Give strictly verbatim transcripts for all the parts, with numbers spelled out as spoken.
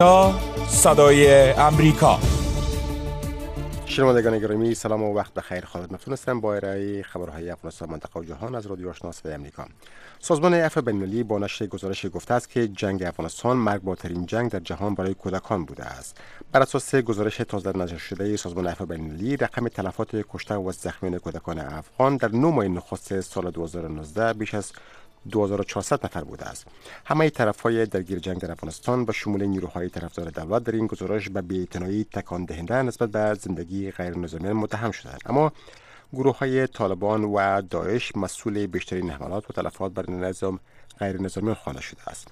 صدای امریکا. شنوندگان گرامی سلام و وقت بخیر. خالد مفتون هستم با ارائه خبرهای افغانستان، منطقه و جهان از رادیو آشنا صدای امریکا. سازمان عفو بین‌المللی با نشر گزارش گفته است که جنگ افغانستان مرگبارترین جنگ در جهان برای کودکان بوده است. بر اساس گزارش تازه نشر شده سازمان عفو بین‌المللی، رقم تلفات کشته و زخمیان کودکان افغان در نه ماه نخست سال دو هزار و نوزده بیش از دو هزار و چهارصد نفر بوده است. همه طرف‌های درگیر جنگ در افغانستان به شمول نیروهای طرفدار دولت در این گزارش به بی‌اعتنایی تکان دهنده نسبت به زندگی غیر نظامیان متهم شدند، اما گروه‌های طالبان و داعش مسئول بیشترین حملات و تلفات بر نظام غیر نظامیان خوانده شده است.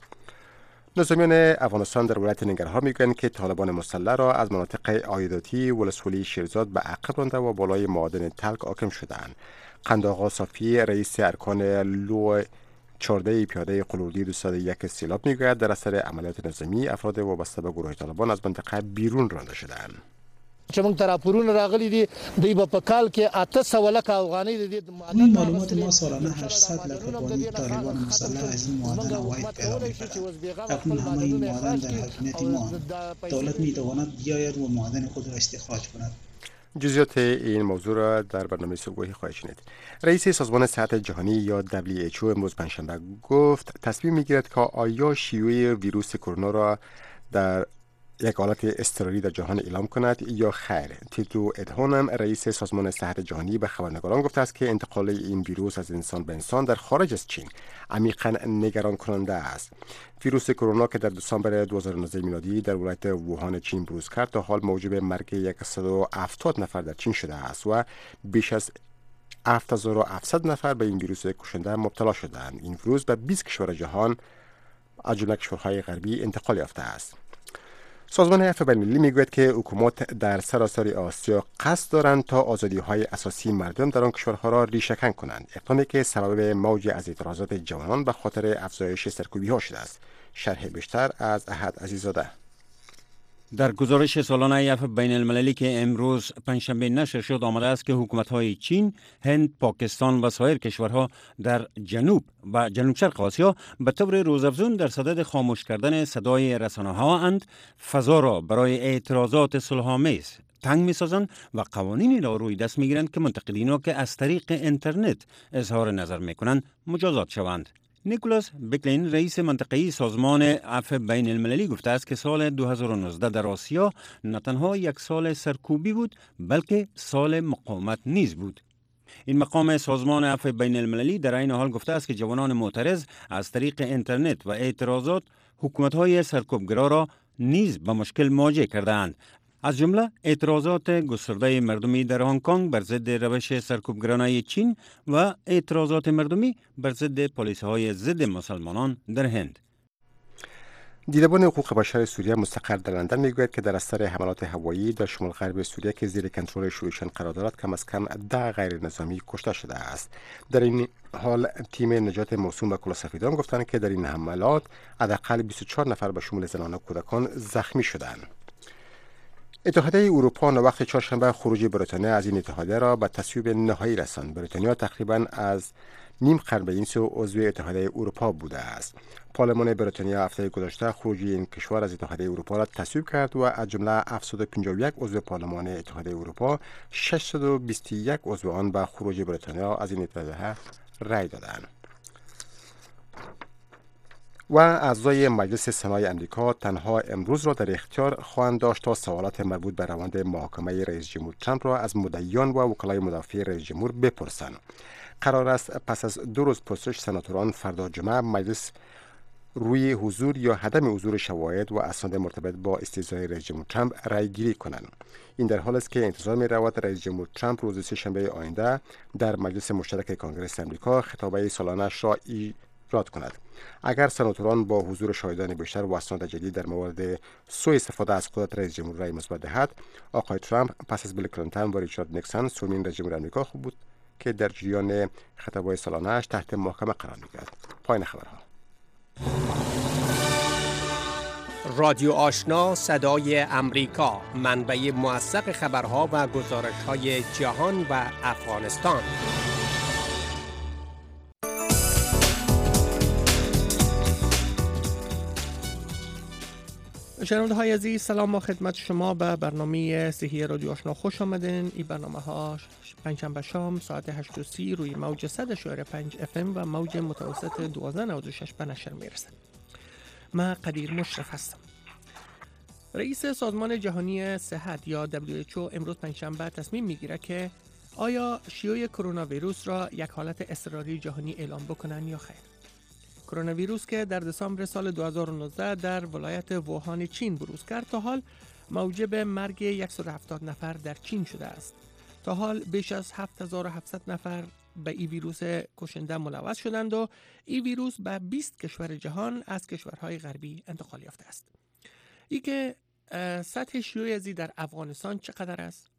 نظامیان افغانستان در ولایت ننگرهار میگویند که طالبان مسلح را از مناطق عایداتی ولسوالی شیرزاد به عقب رانده و بالای معادن تلک حاکم شدند. قندآقا صافی، رئیس ارکان لو چهارده پیاده قلوردی دویست و یک سیلاب میگوید در اثر عملیات نظامی افراد وابسته به گروه طالبان از منطقه بیرون رانده شدند. چې موږ تراپورونه راغلي دي دوی په کال کې اته سوه لک افغانۍ د این معلومات ما سالانه هشتصد لک افغانی طالبان مسلح از این معادن عواید پیدا می‌کنند. اکنون همه این معادن در حاکمیت ما، دولت می‌تواند بیاید و معادن خود را استخراج کند. جزئیات این موضوع را در برنامه صبحگاهی خواهید شنید. رئیس سازمان صحت جهانی یا دبلیو اچ او امروز پنجشنبه گفت تصمیم می‌گیرد که آیا شیوع ویروس کرونا را در یک حالت اضطراری در جهان اعلام کند یا خیر. تیدرو ادهانم رئیس سازمان صحت جهانی به خبرنگاران گفته است که انتقال این ویروس از انسان به انسان در خارج از چین عمیقاً نگران کننده است. ویروس کرونا که در دسامبر دو هزار و نوزده میلادی در ولایت ووهان چین بروز کرد تا حال موجب مرگ صد و هفتاد نفر در چین شده است و بیش از هفت هزار و هفتصد نفر به این ویروس کشنده مبتلا شدند. این ویروس به بیست کشور جهان از جمله کشورهای غربی انتقال یافته است. سازمان عفو بین‌المللی میگوید که حکومات در سراسر آسیا قصد دارند تا آزادی‌های اساسی مردم در آن کشورها را ریشه‌کن کنند، اقدامی که سبب موج از اعتراضات جوانان به خاطر افزایش سرکوبی‌ها شده است. شرح بیشتر از احد عزیزاده. در گزارش سالانه عفو بین المللی که امروز پنجشنبه نشر شد آمده است که حکومت‌های چین، هند، پاکستان و سایر کشورها در جنوب و جنوب شرق آسیا به طور روزافزون در صدد خاموش کردن صدای رسانه‌ها اند، فضا را برای اعتراضات صلح‌آمیز تنگ می‌سازند و قوانینی را روی دست می‌گیرند که منتقدین را که از طریق اینترنت اظهار نظر می‌کنند مجازات شوند. نیکولاس بکلین رئیس منطقه‌ای سازمان عفو بین المللی گفته است که سال دو هزار و نوزده در آسیا نه تنها یک سال سرکوبی بود بلکه سال مقاومت نیز بود. این مقام سازمان عفو بین المللی در این حال گفته است که جوانان معترض از طریق اینترنت و اعتراضات حکومت‌های سرکوبگرا را نیز به مشکل مواجه کردند، از جمله اعتراضات گسترده مردمی در هنگ کنگ بر ضد روش سرکوبگرانه چین و اعتراضات مردمی بر ضد پالیسی‌های ضد مسلمانان در هند. دیدبان حقوق بشر سوریه مستقر در لندن میگوید که در اثر حملات هوایی در شمال غرب سوریه که زیر کنترل شورشیان قرار دارد کم از کم ده غیر نظامی کشته شده است. در این حال تیم نجات موسوم و کلاسفیدان گفتند که در این حملات حداقل بیست و چهار نفر به شمول زنان و کودکان زخمی شدند. اتحادیه اروپا وقت چهارشنبه خروج بریتانیا از این اتحادیه را به تصویب نهایی رساند. بریتانیا تقریباً از نیم قرن به این سو عضو اتحادیه اروپا بوده است. پارلمان بریتانیا هفته گذشته خروج این کشور از اتحادیه اروپا را تصویب کرد و از جمله هفتصد و پنجاه و یک عضو پارلمان اتحادیه اروپا ششصد و بیست و یک عضو آن به خروج بریتانیا از این اتحادیه رأی دادند. و اعضای مجلس سنای امریکا تنها امروز را در اختیار خواهند داشت تا سوالات مربوط به روند محاکمه رئیس جمهور ترامپ را از مدعیان و وکلای مدافع رئیس جمهور بپرسند. قرار است پس از دو روز پرسش سناتوران فردا جمعه مجلس روی حضور یا عدم حضور شواهد و اسناد مرتبط با استیضاح رئیس جمهور ترامپ رأی گیری کنند. این در حالی است که انتظار می رود رئیس جمهور ترامپ روز سه‌شنبه آینده در مجلس مشترک کنگره امریکا خطابه سالانه‌اش را رد کند. اگر سناتوران با حضور شاهدان بیشتر و اسناد جدید در مورد سوء استفاده از قدرت رئیس جمهور رأی مثبت دهد، آقای ترامپ پس از بیل کلینتون و ریچارد نیکسون سومین رئیس جمهور آمریکا خوب بود که در جریان خطابه سالانه‌اش تحت محاکمه قرار می‌گیرد. پایان خبرها. رادیو آشنا صدای امریکا، منبع موثق خبرها و گزارش‌های جهان و افغانستان. شنونده های عزیز، سلام و خدمت شما به برنامه صحی رادیو آشنا خوش آمدین. این برنامه ها پنجشنبه شام ساعت هشت و سی روی موج صد و پنج اف ام و موج متوسط دوازده نود و شش به نشر میرسه. من قدیر مشرف هستم. رئیس سازمان جهانی صحت یا دبلیو اچ او امروز پنجشنبه تصمیم میگیره که آیا شیوع کرونا ویروس را یک حالت اضطراری جهانی اعلام بکنن یا خیر. کرونا ویروس که در دسامبر سال دو هزار و نوزده در ولایت ووهان چین بروز کرد تا حال موجب مرگ صد و هفتاد نفر در چین شده است. تا حال بیش از هفت هزار و هفتصد نفر به این ویروس کشنده ملوث شدند و این ویروس به بیست کشور جهان از کشورهای غربی انتقال یافته است. ای که سطح شیوع ازی در افغانستان چقدر است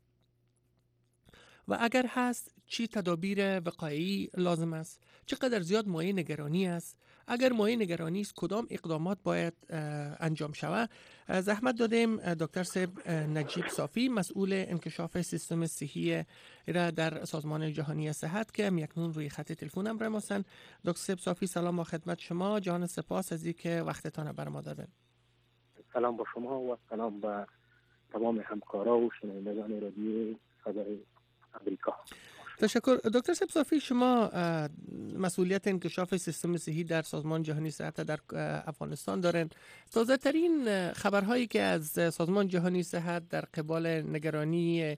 و اگر هست چی تدابیر وقایعی لازم است، چقدر زیاد مایه نگرانی است، اگر مایه نگرانی است کدام اقدامات باید انجام شود. زحمت دادیم دکتر سیب نجیب صافی مسئول انکشاف سیستم صحی را در سازمان جهانی صحت که اکنون روی خط تلفن همراه ما هستند. دکتر سیب صافی سلام و خدمت شما. جان سپاس از اینکه وقتتان بر ما دادن. سلام با شما و سلام به تمام همکارا و شنوندگان رادیو صدای امریکا. تشکر. دکتر سیب صافی، شما مسئولیت انکشاف سیستم صحی در سازمان جهانی صحت در افغانستان دارین. تازه ترین خبرهایی که از سازمان جهانی صحت در قبال نگرانی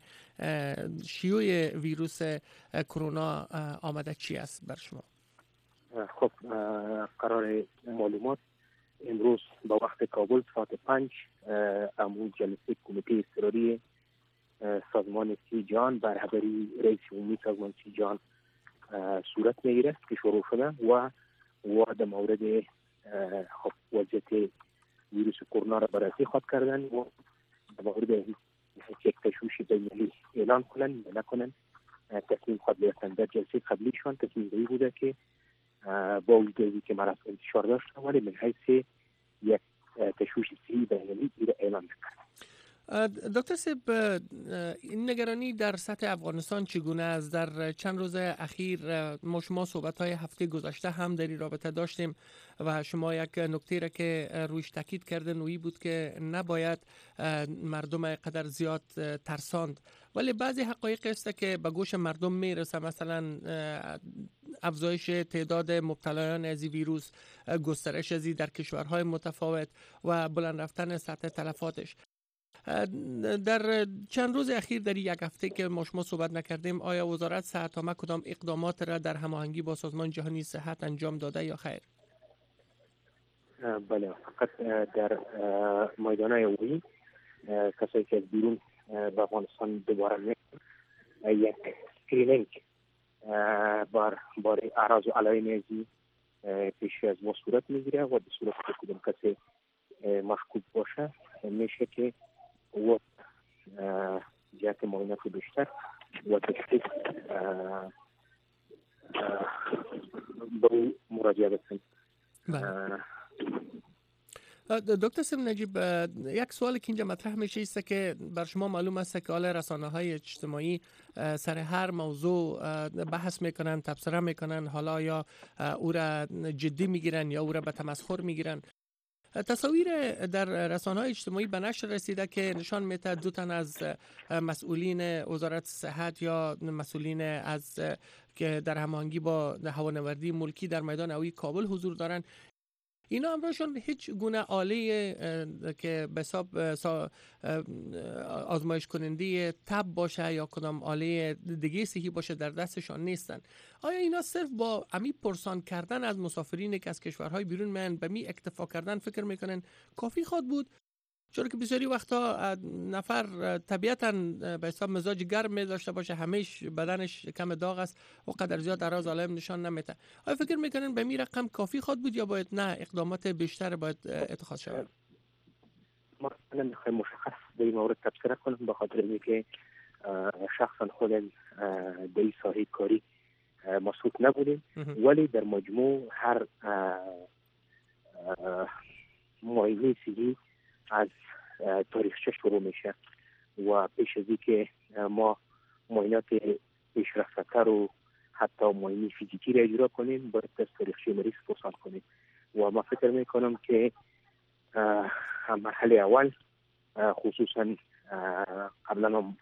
شیوع ویروس کرونا آمده چی است بر شما؟ خب قرار معلومات امروز با وقت کابل ساعت پنج امروز جلسه کمیته اضطراری سازمان صحی جهان بر رهبری رئیس عمومی سازمان صحی جهان صورت میگیره که شروع شده و و در مورد خب وضعیت ویروس کرونا را بررسی خواهد کردن و در مورد یک تشویش بین‌المللی اعلان کنن یا نکنن تصمیم خواهد گرفتن. در جلسه قبلیشان تصمیم گیری بوده که با وجودی که مرض انتشار داشت ولی من حیث یک تشویش صحی بین‌المللی را اعلان نکرد. دکتر سیب، این نگرانی در سطح افغانستان چگونه است؟ در چند روز اخیر ما شما صحبت‌های هفته گذشته هم در این رابطه داشتیم و شما یک نکته را که رویش تاکید کردن و این بود که نباید مردم قدر زیاد ترساند، ولی بعضی حقایق است که به گوش مردم میرسه، مثلا افزایش تعداد مبتلایان از این ویروس، گسترش ازی در کشورهای متفاوت و بلند رفتن سطح تلفاتش. در چند روز اخیر در یک هفته که ما شما صحبت نکردیم، آیا وزارت صحت ما کدام اقدامات را در هماهنگی با سازمان جهانی صحت انجام داده یا خیر؟ بله، فقط در میدانهای عمومی کسایی که از بیرون به افغانستان دوباره می‌آیند یک اسکرینینگ بر بار اعراض و علائم ازی پیش از ما صورت میگیره و به صورت که کدام کسی مشکوک باشه میشه که و جهت معاینات بیشتر و تشخیص به مراجعه بکنید. دکتر سیب نجیب، یک سوال که اینجا مطرح میشه است که بر شما معلوم است که حالا رسانه‌های اجتماعی سر هر موضوع بحث میکنن، تبصره میکنن، حالا یا او را جدی میگیرن یا او را به تمسخر میگیرن. تصاویر در رسانه‌های اجتماعی به نشر رسیده که نشان میده دو تن از مسئولین وزارت صحت یا مسئولین از که در هماهنگی با هوانوردی ملکی در میدان هوایی کابل حضور دارن. اینا همراهشون هیچ گونه آله که به حساب آزمایش کننده تب باشه یا کدام آله دیگه صحی باشه در دستشان نیستن. آیا اینا صرف با امی پرسان کردن از مسافرین که از کشورهای بیرون میان به می اکتفا کردن فکر میکنن کافی خود بود؟ چون که بسیاری وقتا نفر طبیعتاً به حساب مزاج گرم می داشته باشه، همیش بدنش کم داغ است و قدر زیاد اعراض علائم نشان نمیده. آیا فکر میکنن به می رقم کافی خود بود یا باید نه اقدامات بیشتر باید اتخاذ شود؟ ما نمیخوایم مشخص در این مورد تبصره کنم به خاطر اینکه شخصا خودم در این ساحه کاری مسئول نبودیم، ولی در مجموع هر معاینه صحی از تاریخچه شروع میشه و پیش از اینکه ما معاینات پیشرفته‌تر و حتی معاینه فیزیکی را اجرا کنیم باید از تاریخچه مریض پرسان کنیم و ما فکر میکنم که مرحله اول خصوصا قبلا هم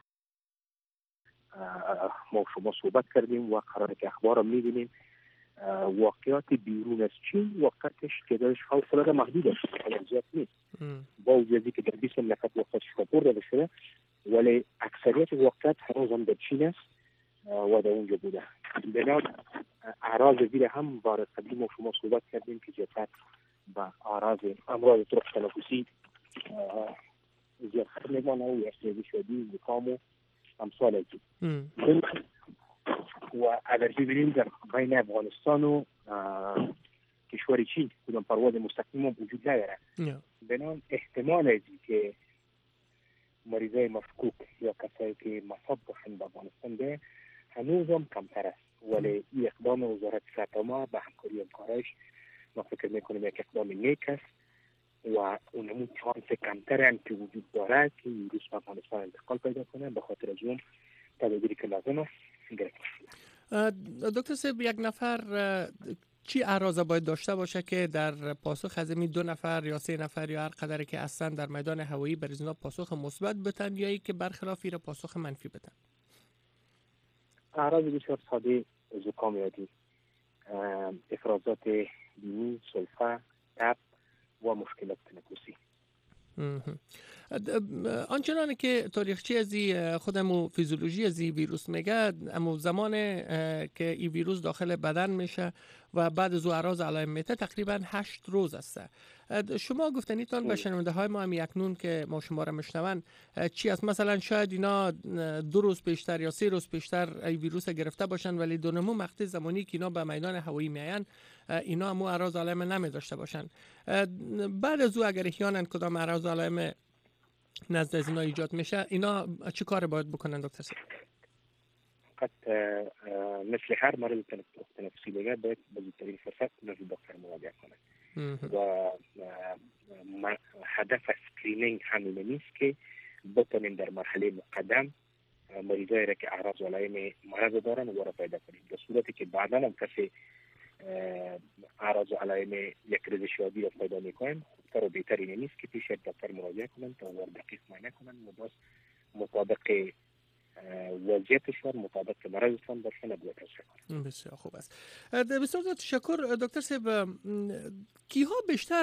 ما شما صحبت کردیم و قراره که اخبار هم میبینیم واقعیات بیرون از چین واقعیتش تعدادش فوق‌العاده محدود است، زیاد نیست. با وجودی که در بیست مملکت واقعیت شکاپور داده شده ولی اکثریت واقعیت هنوز هم در چین است و در اونجا بوده. بنابراین اعراض دیگه هم بار قبلی ما شما صحبت کردیم که جهت با اعراض امراض طرق تنفسی زیادتر میمانه و استرسی شدید زکام و امثال از این. و اگر ببینیم در بین افغانستان و کشور چین کدام پرواز مستقیم هم وجود نداره. بنابراین احتمال از این که مریضای مشکوک یا کسایی که مصاب باشن به افغانستان ده هنوز هم کمتر است، ولی این اقدام وزارت صحت ما به همکاری همکارایش ما فکر میکنیم یک اقدام نیک است و اونمون چانس کمتر هم که وجود داره که ویروس به افغانستان انتقال پیدا کنه. به خاطر از اون تدابیری که لازم است گرفته شده. دکتر صاحب، یک نفر چی اعراض باید داشته باشه که در پاسخ از این دو نفر یا سه نفر یا هر قدری که هستن در میدان هوایی بر اینا پاسخ مثبت بتن یا ای که برخلاف را پاسخ منفی بتن؟ اعراض بسیار ساده: زکام یادی، افرازات بینی، سلفه، تب و مشکلات تنفسی. آنچنانه که تاریخچه ازی خودمو فیزیولوژی ازی ویروس میگه، اما زمان که این ویروس داخل بدن میشه و بعد از اعراض علائم میته تقریبا هشت روز است. شما گفتنیتان به شنونده های ما هم اکنون که ما شما را میشنون چی است؟ مثلا شاید اینا دو روز پیشتر یا سه روز پیشتر ای ویروس گرفته باشن ولی دونمو مقطع زمانی که اینا به میدان هوایی میاین اینا هم اعراض علائم نمی داشته باشن. بعد از او اگر احیانا کدام اعراض علائم نزد از اینا ایجاد میشه، اینا چی کار باید بکنن دکتر صاحب؟ فقط مثل هر مرض تنفسی دیگه باید به زودترین فرصت نزد دکتر مراجعه کنه و هدف اسکرینینگ همین نیست که بتونیم در مرحله مقدم مریضایی را که اعراض و علائم مرض دارن و را پیدا کنیم. در صورتی که بعدا هم کسی اعراض و علائم یک ریزش شدید را پیدا میکنن، خوبتر و بهتر اینه نیست که پیش دکتر مراجعه کنن تا وارد دقیق معاینه کنن و باز مطابق وضعیتشان مطابق مرضشان باشن باید کنن. بسیار خوب است. بسیار تشکر دکتر صاحب. کیها بیشتر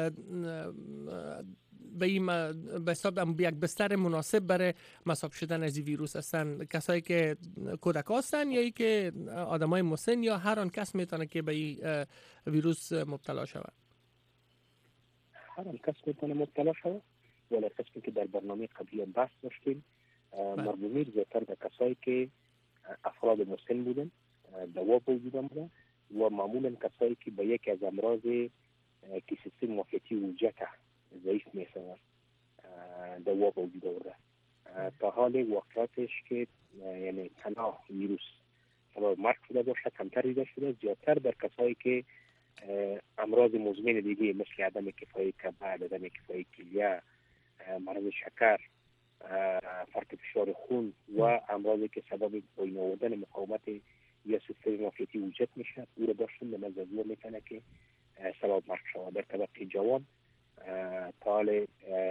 به این به حساب یک بستر مناسب برای مصاب شدن از این ویروس هستند؟ کسایی که کودک هستند یا ای که آدمای مسن یا هر آن کس میتونه که به این ویروس مبتلا شود؟ هر آن کس میتونه مبتلا شود، ولی قسمی که در برنامه قبلی هم بحث داشتیم مربومیر زیادتر به کسایی که افراد مسن بودن، دوا وجود بودن و معمولا کسایی که به یک از امراض که سیستم معافیتی وجود ضعیف میشن دوا وجود آورده. تا حال واقعیتش که یعنی تنها ویروس سبب مرگ شده باشه کمتر دیده شده، زیادتر در کسایی که امراض مزمن دیگه مثل عدم کفایی کبد، عدم کفایی کلیه، مرض شکر، فرط فشار خون و امراضی که سبب پایین آوردن مقاومت یا سیستم معافیتی وجود میشه او را داشتن به نظر میکنه که سبب مرگ شود. در طبقه جوان تا حال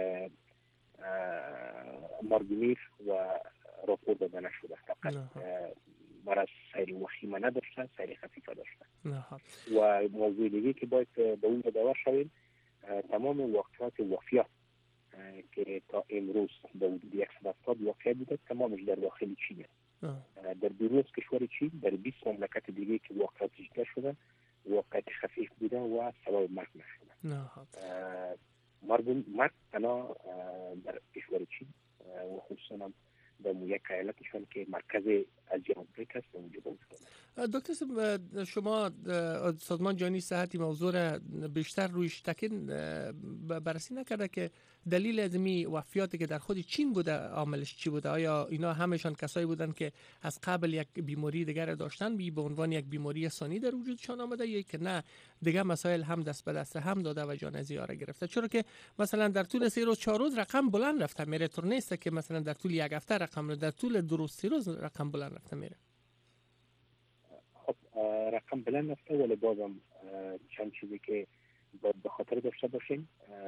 مرگمیر و راپور داده نشده، فقط مرض سیری وخیمه نداشته، سیری خفیفه داشته. و موضوع دیگه که باید به اون داور شویم، تمام واقعات وفیات که تا امروز به حدود صد و هفتاد واقع بوده تمامش در داخل چین است. در بیرون از کشور چین در بیست مملکت دیگه که واقعات ذکر شده واقعات خفیف بوده و سبب مرگ نشده. مرگ مرگ تنها در کشور چین و خصوصا در یک ایالتشون که مرکز آسیا آمریکا است اونجا بود. دکتر صاحب، شما سازمان جهانی صحت موضوع را بیشتر رویش تاکید بررسی نکرده که دلیل از این وفیاتی که در خود چین بوده عاملش چی بوده؟ آیا اینا همشان کسایی بودن که از قبل یک بیماری دیگر داشتن بی به عنوان یک بیماری ثانی در وجودشان آمده یا که نه دیگه مسائل هم دست به دست هم داده و جان از یاره گرفته؟ چرا که مثلا در طول سه روز چهار روز رقم بلند رفته میره، طور نیست که مثلا در طول یک هفته رقم، در طول دو روز سه روز رقم بلند رفته میره. خب رقم بلند رفته ولی بازم چند چیزی که باید به خاطر داشته باشیم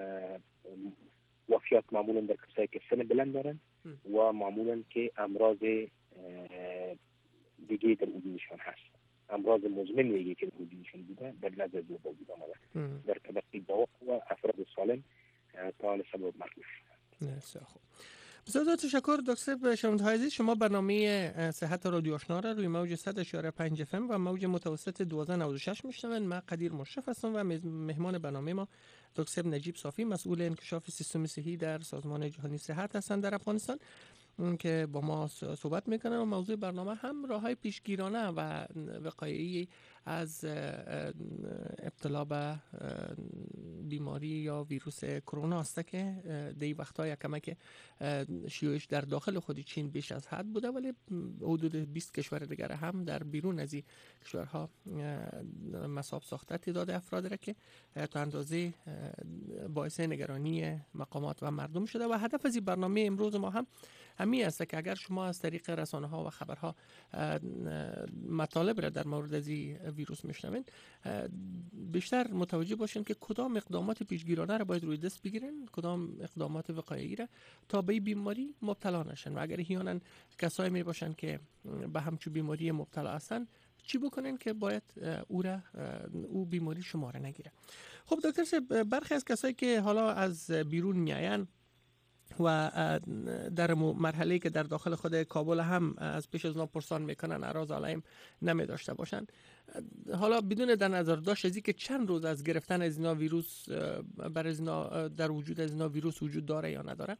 وفیات معمولا در کسایی که سن بلند دارن و معمولا که امراض دیگه در وجودشان هست، امراض مزمن میگه که در وجودشان بوده در لحظه از وجود آمده در طبقه باوق و افراد سالم تا سبب مرگ شده. خوب. بسیار تشکر دکتر شرمت‌های عزیز. شما برنامه صحت رادیو آشنا را روی موج صد و پنج اف ام و موج متوسط دوازده نود و شش میشنوین. من قدیر مشرف هستم و مهمان برنامه ما دکتر نجیب صافی، مسئول انکشاف سیستم صحی در سازمان جهانی صحت هستند در افغانستان که با ما صحبت میکنن و موضوع برنامه هم راههای پیشگیرانه و وقایعی از ابتلا به بیماری یا ویروس کرونا است که دی وقتا یک کمک شیوعش در داخل خود چین بیش از حد بوده، ولی حدود بیست کشور دیگر هم در بیرون از این کشورها مصاب ساخته تعداد افراد را که تا اندازه باعث نگرانی مقامات و مردم شده. و هدف از این برنامه امروز ما هم همین است که اگر شما از طریق رسانه ها و خبرها مطالب را در مورد از این ویروس میشنوین، بیشتر متوجه باشین که کدام اقدامات پیشگیرانه را باید روی دست بگیرین، کدام اقدامات وقایعی را تا به بیماری مبتلا نشن، و اگر احیانا کسایی می باشن که به همچون بیماری مبتلا هستن چی بکنن که باید او را او بیماری شماره نگیره. خب دکتر صاحب، برخی از کسایی که حالا از بیرون میاین و در مرحله که در داخل خود کابل هم از پیش از ناپرسان میکنن اراز علایم نمی داشته باشن، حالا بدون در نظر داشت از که چند روز از گرفتن از اینا ویروس بر از اینا در وجود از اینا ویروس وجود داره یا نداره،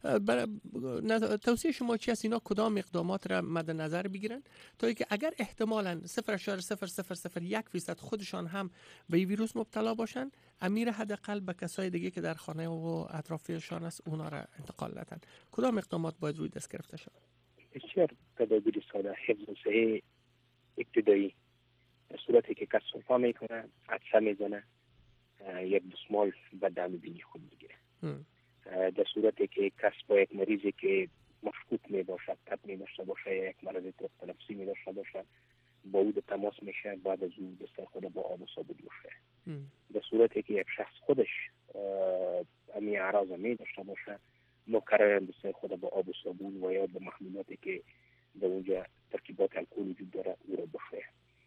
توصیه شما چی است اینا کدام اقدامات را مد نظر بگیرن تا اینکه اگر احتمالاً صفر ممیز صفر صفر صفر یک فیصد خودشان هم به این ویروس مبتلا باشن، امیر حداقل به کسای دیگه که در خانه و اطرافشان است اونا را انتقال ندن، کدام اقدامات باید روی دست گرفته شود؟ بسیار تدابیر ساده حفظ صحی ابتدایی، در صورتی که کس سرفا میکنه عطسه میزنه یک دستمال به دم بینی خود بگیره. در صورتی که کس با یک مریضی که مشکوک می باشد، تب می داشته باشه یا یک مرض تنفسی می داشته باشه، با او تماس میشه، بعد از او دست خود با آب و صابون بشوره. در صورتی که یک شخص خودش امی اعراض می داشته باشه، مکررن دست خود با آب و صابون و یا با محلولاتی که در اونجا ترکیبات الکل وجود داره او را بشوره.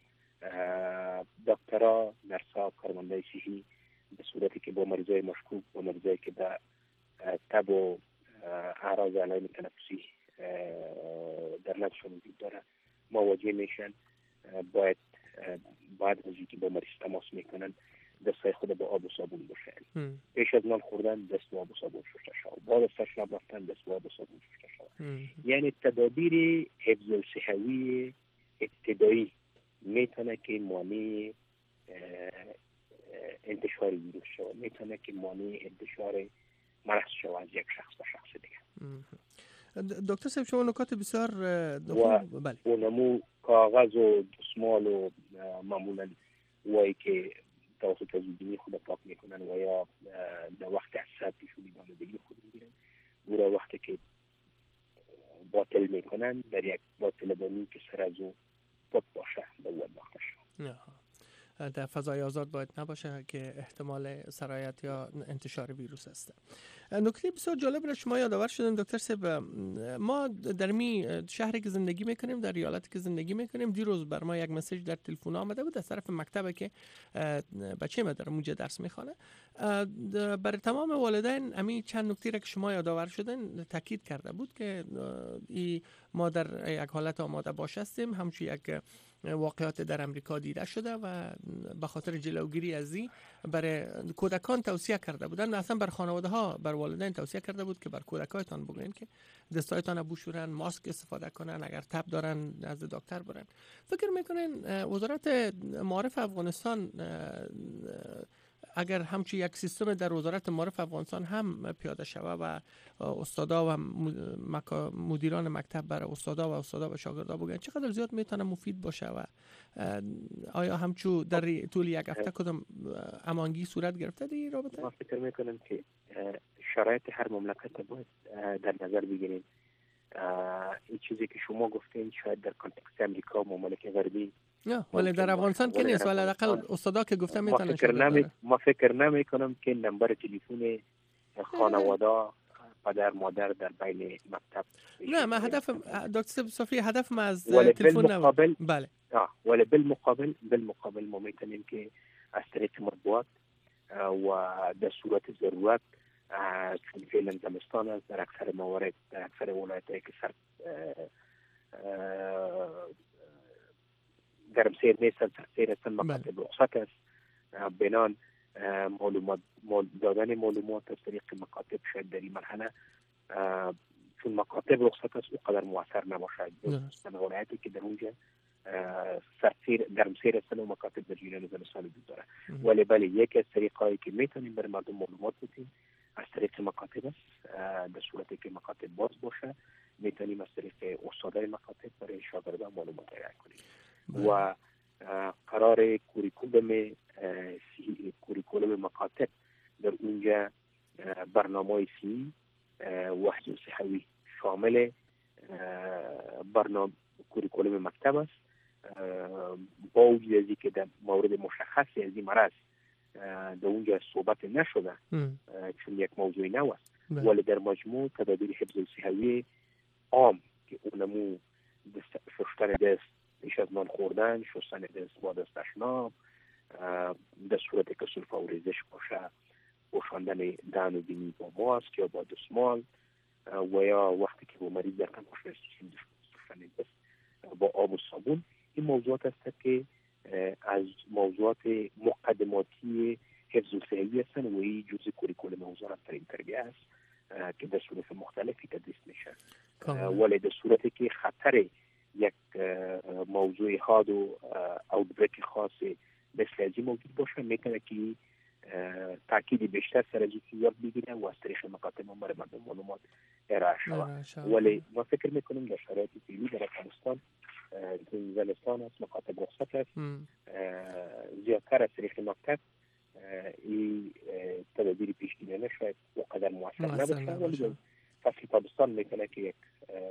دکترها، نرس‌ها، کارمندای صحی به صورتی که با مریضای مشکوک، با مریضایی که در تب و اعراض علائم تنفسی در نزدشان وجود داره مواجه میشن، باید بعد از اینکه با مریض تماس میکنن دستای خود با آب و صابون بشوین. پیش از نان خوردن دست با آب و صابون شسته شود، بعد از تشناب رفتن دست با آب و صابون شسته شود. یعنی تدابیر حفظ الصحوی ابتدایی میتونه که مانع انتشار ویروس شود، میتونه که مانع انتشار مرض شود از یک شخص به شخص دیگه. دکتر صاحب شما نکات بسیار و بله. اونمو کاغذ و دستمال و معمولا وایی که توسط زودی خود پاک میکنن و یا در وقت حساب پیشونی بامدگی خود میگیرن، او را وقتی که باطل میکنن در یک باطل بانی که سر از او پاک باشه به او انداخته شد. در فضای آزاد باید نباشه که احتمال سرایت یا انتشار ویروس است. نکته بسیار جالب را شما یادآور شدن دکتر صاحب، ما در می شهری که زندگی میکنیم، در ایالتی که زندگی میکنیم، دیروز بر ما یک مسیج در تلفن آمده بود از طرف مکتبی که بچه ما در اونجا درس میخوانه. برای تمام والدین همین چند نکته را که شما یادآور شدن تاکید کرده بود که ای ما در یک حالت آماده باش هستیم، همچون یک واقعات در امریکا دیده شده و به خاطر جلوگیری از این برای کودکان توصیه کرده بودن، اصلا بر خانواده ها بر والدین توصیه کرده بود که بر کودکایتان بگوین که دستایتان بشورن، ماسک استفاده کنن، اگر تب دارن نزد دکتر برن. فکر میکنین وزارت معارف افغانستان اگر همچی یک سیستم در وزارت معارف افغانستان هم پیاده شوه و استادا و مدیران مکتب برای استادا و استادا و شاگردا بگن چقدر زیاد میتونه مفید باشه و آیا همچو در طول یک هفته کدام امانگی صورت گرفته در این رابطه؟ ما فکر میکنم که شرایط هر مملکت باید در نظر بگیریم. این چیزی که شما گفتین شاید در کانتکست امریکا و ممالک غربی نه ولی در افغانستان که نیست، ولی حداقل استادا که گفتم میتونن ما فکر نمی ما فکر نمی کنم که نمبر تلفن خانواده پدر مادر در بین مکتب. نه ما هدف دکتر صفی هدف ما از تلفن نبود. بله آه ولی بالمقابل بالمقابل ما میتونیم که از طریق مطبوعات و در صورت ضرورت چون فعلا زمستان است، در اکثر موارد در اکثر ولایت‌های که سر گرم سیر نیست، سر سیر هستن، مکاتب رخصت است، بنان معلومات دادن معلومات از طریق مکاتب شاید در این مرحله چون مکاتب رخصت است اونقدر مؤثر نباشد. در ولایتی که در اونجا سرسیر گرم سیر هستن و مکاتب در جریان زمستان وجود داره، ولی بله یکی از طریقایی که میتونیم بر مردم معلومات بدیم از طریق مکاتب است. در صورتی که مکاتب باز باشه میتونیم از طریق استادای مکاتب برای شاگردان معلومات ارائه کنیم و قرار کوریکولوم کوریکولوم مکاتب در اونجا برنامه سی وحدت صحوی شامل برنامه کوریکولوم مکتب است، با وجود از اینکه در مورد مشخصی از این مرض در اونجا صحبت نشده چون یک موضوع نو است، ولی در مجموع تدابیر حفظ صحوی عام که اونمو شستن دست پیش از نان خوردن، شستن دست با دست اشناب، در صورت که سرفه و ریزش باشه پوشاندن دهن و بینی با ماسک یا با دستمال و یا وقتی که با مریض در کم باشه شستن دست با آب و صابون. این موضوعات است که از موضوعات مقدماتی حفظ صحوی هستند و این جزء کوریکولوم وزارت تعلیم تربیه است که در صورت مختلفی تدریس میشه، ولی در صورتی که خطر یک موضوع حاد و اوتبریک خاص مثل از این موجود باشه میتونه که تاکید بیشتر سر از یاد بگیره و از طریق مکاتب هم برای مردم معلومات ارائه شود. ولی ما فکر میکنیم در شرایط فعلی در افغانستان این زمستان است، مکاتب رخصت است، زیادتر از طریق مکتب این تدابیر پیشگیری شاید اونقدر مؤثر نباشه، ولی فصل تابستان میتونه که یک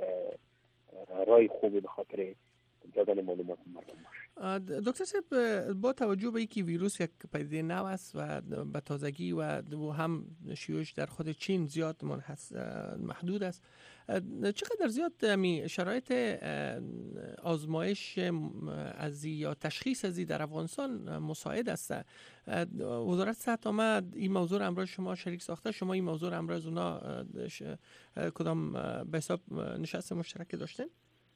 رای خوبی به خاطر دادن معلومات مردم باشه. دکتر صاحب با توجه به اینکه ویروس یک پدیده نو است و به تازگی و هم شیوعش در خود چین زیاد محدود است، چقدر زیاد می شرایط آزمایش از یا تشخیص از در افغانستان مساعد است؟ وزارت صحت آمد این موضوع را امروز شما شریک ساخته، شما این موضوع را امروز اونا کدام به حساب نشست مشترک داشتین؟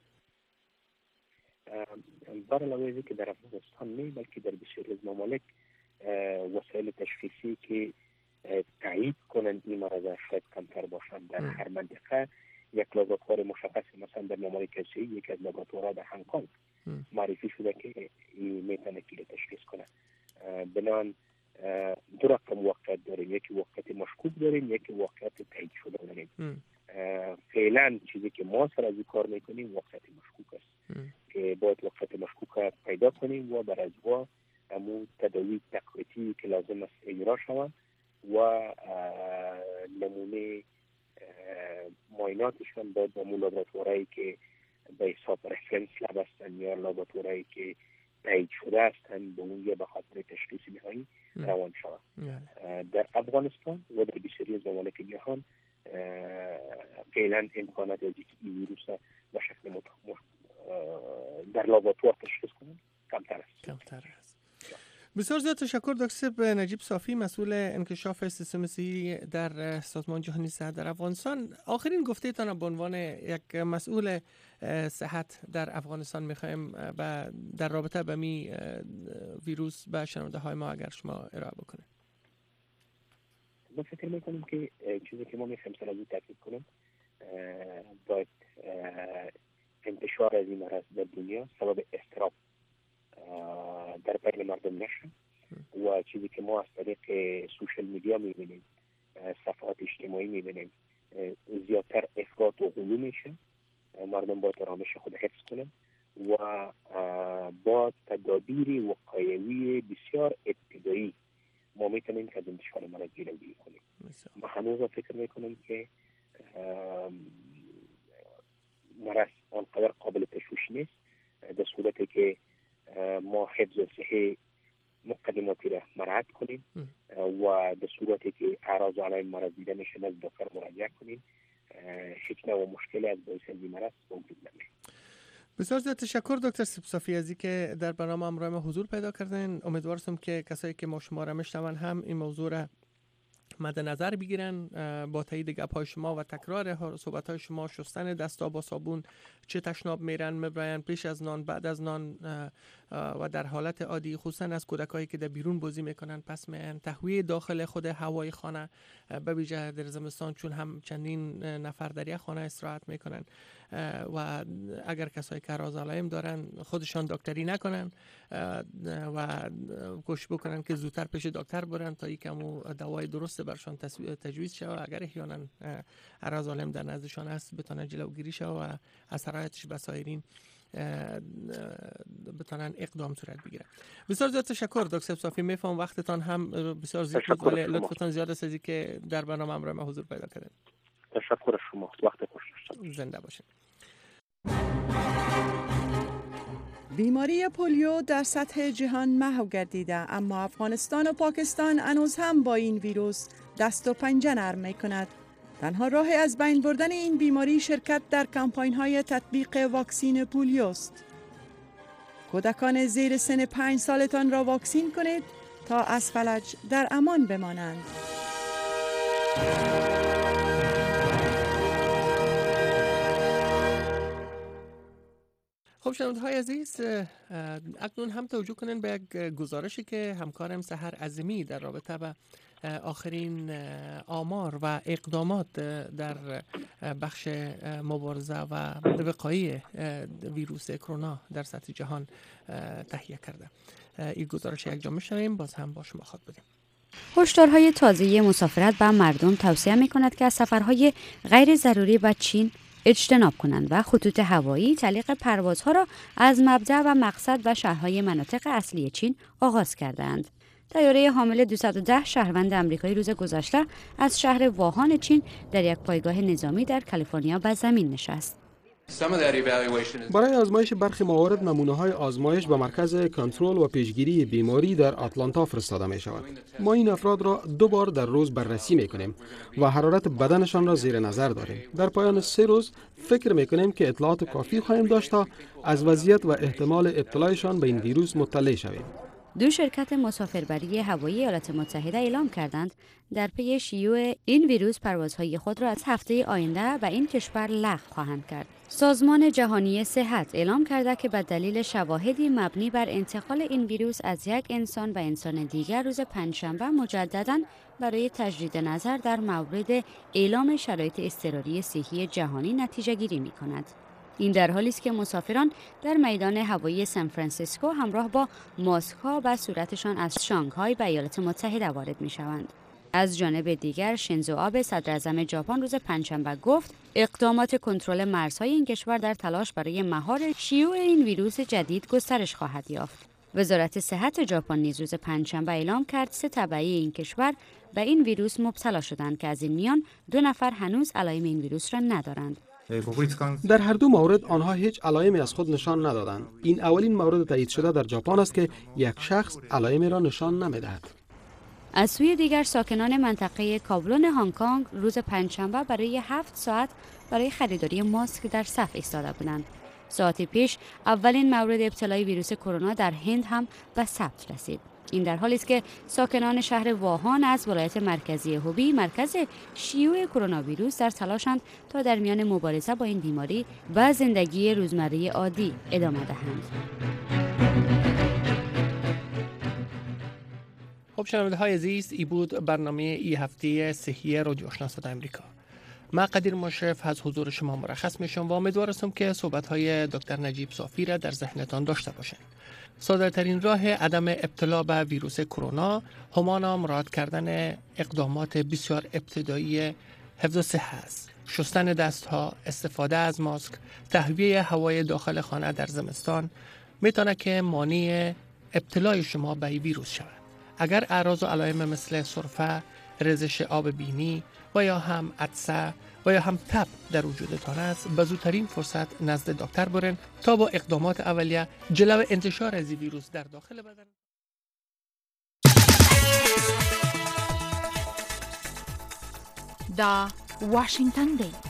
بر علاوه که در افغانستان نه بلکه در بسیاری از ممالک وسایل تشخیصی که تایید کنند این مرض شاید کمتر باشند. در هر منطقه یک لابراتوار مشخصی، مثلا در ممالک اسیایی یک از لابراتوارها در هنگ کنگ معرفی شده که میتونه که تشخیص کنه. بنان دو رقم واقعیت داریم، یکی واقعیت مشکوک داریم، یکی واقعیت تایید شده داریم. فعلا چیزی که ما سر از این کار میکنیم واقعیت مشکوک است که باید وقت مشکوک پیدا کنیم و بر از وا امو تداوی تقویتی که لازم است اجرا شود و نمونه معایناتشان باید به امو لابراتوارهایی که به حساب رفرنس لب هستند یا لابراتوارهایی که تایید شده هستند به اونجا به خاطر تشخیص نهایی روان شود. در افغانستان و در بسیاری از ممالک جهان فعلا امکانات از این ویروس به شکل متخصص در لابراتوار تشخیص کنیم کمتر است. کمتر است. بسیار زیاد تشکر دکتر نجیب صافی، مسئول انکشاف سیستم صحی در سازمان جهانی صحت در افغانستان. آخرین گفته تان به عنوان یک مسئول صحت در افغانستان میخوایم در رابطه با می ویروس به شنونده های ما اگر شما ارائه بکنه. ما فکر میکنیم که چیزی که ما میخوایم سر از این تاکید کنیم باید انتشار از این مرض در دنیا سبب اضطراب در بین مردم نشه و چیزی که ما از طریق سوشل میدیا میبینیم، صفحات اجتماعی میبینیم، زیادتر افراط و غلو میشه. مردم باید آرامش خود حفظ کنن و با تدابیر وقایوی بسیار ابتدایی ما میتونیم که از انتشار مرض جلوگیری کنیم. ما هنوز فکر میکنیم که مرض آنقدر قابل تشویش نیست، در صورتی که صحیح مقدماتی را مراعات کنیم و در صورتی که اعراض و علائم مرض دیده میشه نزد دکتر مراجعه کنیم. هیچ نوع مشکلی از باعث این بیماری وجود نمیشه. بسیار زیاد تشکر دکتر سیبصافی ازی که در برنامه امروز ما حضور پیدا کردین. امیدوارم که کسایی که ما شما را میشنون هم این موضوع را مد نظر بگیرن. با تایید گپ‌های شما و تکرار صحبت‌های شما، شستن دستا با صابون، چه تشناب میرن میبرن، پیش از نان، بعد از نان و در حالت عادی، خصوصا از کودکایی که در بیرون بازی میکنن پس میان، تهویه داخل خود هوای خانه به ویژه در زمستان چون هم چندین نفر در یک خانه استراحت میکنن و اگر کسایی که اعراض علائم دارن خودشان دکتری نکنن و کوشش بکنن که زودتر پیش دکتر برن تا یکم دوای درست برشان تجویز شود. اگر احیانا اعراض علائم در نزدشان هست بتونن جلوگیری شود و از سرایتش به سایرین بتونن اقدام صورت بگیره. بسیار زیاد تشکر دکتر سیبصافی. میفهم وقتتان هم بسیار زیاد بود ولی لطفتان زیاد است که در برنامه امروز ما حضور پیدا کردین. تشکر از شما. وقت خوش داشتید. زنده باشید. بیماری پولیو در سطح جهان محو گردیده، اما افغانستان و پاکستان هنوز هم با این ویروس دست و پنجه نرم می‌کند. تنها راه از بین بردن این بیماری شرکت در کمپاین‌های تطبیق واکسین پولیو است. کودکان زیر سن پنج سالتان را واکسین کنید تا از فلج در امان بمانند. خب شنونده‌های عزیز، اکنون هم توجه کنین به یک گزارشی که همکارم سحر عظیمی در رابطه با آخرین آمار و اقدامات در بخش مبارزه و وقایع ویروس کرونا در سطح جهان تهیه کرده. این گزارش یک جا میشنویم، باز هم با شما خواهد بودیم. هشدارهای تازه مسافرت به مردم توصیه می‌کند که از سفرهای غیر ضروری به چین اجتناب کنند و خطوط هوایی تعلیق پروازها را از مبدأ و مقصد و شهرهای مناطق اصلی چین آغاز کردند. طیاره حامل دویست و ده شهروند آمریکایی روز گذشته از شهر ووهان چین در یک پایگاه نظامی در کالیفرنیا به زمین نشست. برای آزمایش برخی موارد نمونه‌های آزمایش به مرکز کنترل و پیشگیری بیماری در آتلانتا فرستاده می شود. ما این افراد را دو بار در روز بررسی می کنیم و حرارت بدنشان را زیر نظر داریم. در پایان سه روز فکر می کنیم که اطلاعات کافی خواهیم داشت تا از وضعیت و احتمال ابتلایشان به این ویروس مطلع شویم. دو شرکت مسافربری هوایی ایالات متحده اعلام کردند در پی شیوع این ویروس پروازهای خود را از هفته آینده به این کشور لغو خواهند کرد. سازمان جهانی صحت اعلام کرده که به دلیل شواهدی مبنی بر انتقال این ویروس از یک انسان به انسان دیگر روز پنجشنبه مجدداً برای تجدید نظر در مورد اعلام شرایط اضطراری صحی جهانی نتیجه گیری می کند. این در حالی است که مسافران در میدان هوایی سان فرانسیسکو همراه با ماسک‌ها به صورتشان از شانگهای به ایالات متحده وارد می‌شوند. از جانب دیگر شینزو آبه صدر اعظم ژاپن روز پنجشنبه گفت اقدامات کنترل مرزهای این کشور در تلاش برای مهار شیوع این ویروس جدید گسترش خواهد یافت. وزارت صحت ژاپن نیز روز پنجشنبه اعلام کرد سه تبعی این کشور به این ویروس مبتلا شدند که از این میان دو نفر هنوز علائم این ویروس را ندارند. در هر دو مورد آنها هیچ علائمی از خود نشان ندادند. این اولین مورد تایید شده در ژاپن است که یک شخص علائمی را نشان نمی‌دهد. از سوی دیگر ساکنان منطقه کابلون هنگ کنگ روز پنجشنبه برای هفت ساعت برای خریداری ماسک در صف ایستاده بودند. ساعتی پیش اولین مورد ابتلای ویروس کرونا در هند هم به ثبت رسید. این در حالی است که ساکنان شهر ووهان از ولایت مرکزی هوبی مرکز شیوع کرونا ویروس در تلاشند تا در میان مبارزه با این بیماری به زندگی روزمره عادی ادامه دهند. خب شنونده‌های عزیز، ای بود برنامه ای هفته صحی رادیو آشنا صدای آمریکا. من قدیر مشرف از حضور شما مرخص میشم و امیدوارم که صحبت‌های دکتر نجیب صافی را در ذهنتان داشته باشین. ساده ترین راه عدم ابتلا به ویروس کرونا همانا مراعات کردن اقدامات بسیار ابتدایی حفظ صحت است. شستن دستها، استفاده از ماسک، تهویه هوای داخل خانه در زمستان میتونه که مانع ابتلای شما به این ویروس شود. اگر اعراض و علائم مثل سرفه، ریزش آب بینی و یا هم عطسه و یا هم تب در وجودتان است، به زودترین فرصت نزد دکتر برین تا با اقدامات اولیه جلو انتشار از این ویروس در داخل بدن دا واشنگتن دی